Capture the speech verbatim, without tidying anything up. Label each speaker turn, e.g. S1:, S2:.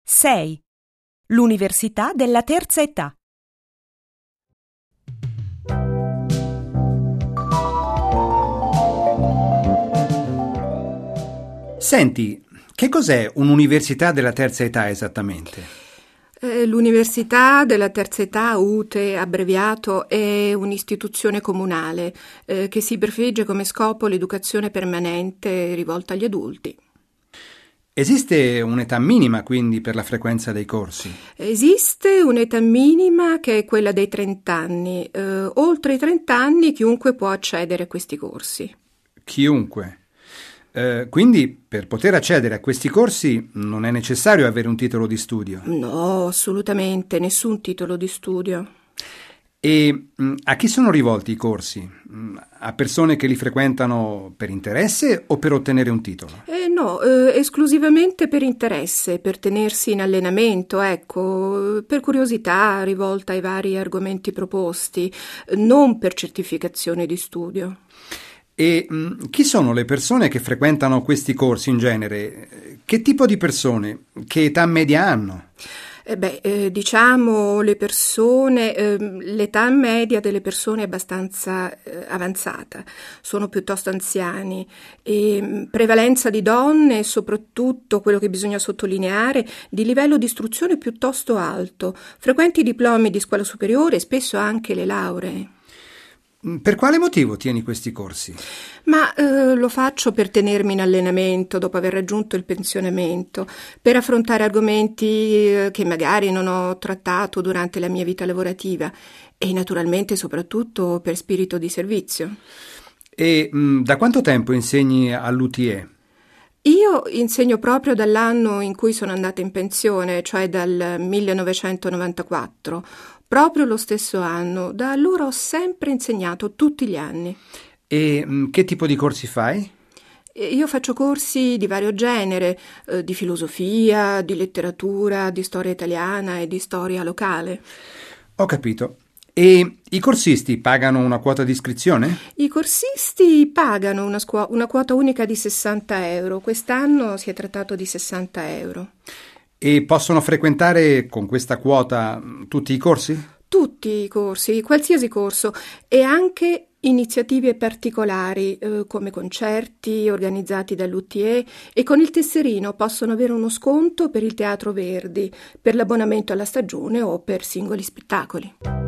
S1: sei. L'università della terza età.
S2: Senti, che cos'è un'università della terza età esattamente?
S3: Eh, L'Università della terza età, U T E abbreviato, è un'istituzione comunale eh, che si prefigge come scopo l'educazione permanente rivolta agli adulti.
S2: Esiste un'età minima quindi per la frequenza dei corsi?
S3: Esiste un'età minima che è quella dei trenta anni. Eh, oltre i trenta anni chiunque può accedere a questi corsi.
S2: Chiunque. Eh, quindi per poter accedere a questi corsi non è necessario avere un titolo di studio?
S3: No, assolutamente, nessun titolo di studio.
S2: E mh, a chi sono rivolti i corsi? Mh, a persone che li frequentano per interesse o per ottenere un titolo?
S3: Eh no, eh, esclusivamente per interesse, per tenersi in allenamento, ecco, per curiosità rivolta ai vari argomenti proposti, non per certificazione di studio.
S2: E mh, chi sono le persone che frequentano questi corsi in genere? Che tipo di persone? Che età media hanno?
S3: Eh beh, eh, diciamo le persone, eh, l'età media delle persone è abbastanza eh, avanzata, sono piuttosto anziani e mh, prevalenza di donne e soprattutto, quello che bisogna sottolineare, di livello di istruzione piuttosto alto, frequenti diplomi di scuola superiore e spesso anche le lauree.
S2: Per quale motivo tieni questi corsi?
S3: Ma eh, lo faccio per tenermi in allenamento dopo aver raggiunto il pensionamento, per affrontare argomenti eh, che magari non ho trattato durante la mia vita lavorativa e naturalmente soprattutto per spirito di servizio.
S2: E mh, da quanto tempo insegni all'U T E?
S3: Io insegno proprio dall'anno in cui sono andata in pensione, cioè dal millenovecentonovantaquattro, proprio lo stesso anno. Da allora ho sempre insegnato, tutti gli anni.
S2: E mh, che tipo di corsi fai?
S3: Io faccio corsi di vario genere, eh, di filosofia, di letteratura, di storia italiana e di storia locale.
S2: Ho capito. E i corsisti pagano una quota di iscrizione?
S3: I corsisti pagano una, scuo- una quota unica di sessanta euro. Quest'anno si è trattato di sessanta euro.
S2: E possono frequentare con questa quota mh, tutti i corsi?
S3: Tutti i corsi, qualsiasi corso, e anche iniziative particolari eh, come concerti organizzati dall'U T E, e con il tesserino possono avere uno sconto per il Teatro Verdi, per l'abbonamento alla stagione o per singoli spettacoli.